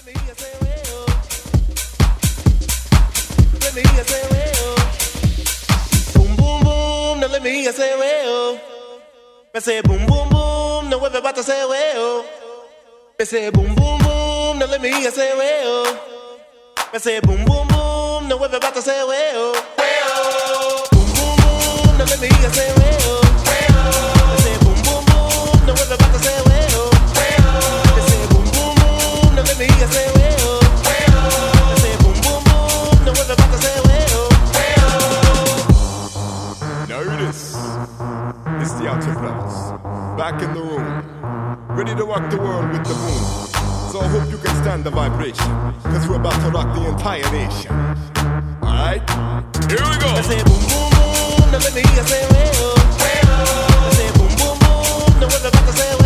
Let me hear you say well. Let me hear you say well. Boom boom boom. Now let me hear you say well. I say boom boom boom. Now everybody say well. I say boom boom boom. Now let me hear you say well. I say boom boom boom. Now everybody say well. Well. Boom boom boom. Now let me hear you say well. Well. I say boom boom boom. Now everybody say well. Well. I say boom boom boom. Now let me hear you say well. Well. I say boom boom boom. Now everybody say well. Well. Now hear this. This the Outlaws. Back in the room. Ready to rock the world with the moon. So I hope you can stand the vibration. Cause we're about to rock the entire nation. Alright? Here we go. I say boom boom boom. Now let me hear you say well. I say boom boom boom. Now everybody say well.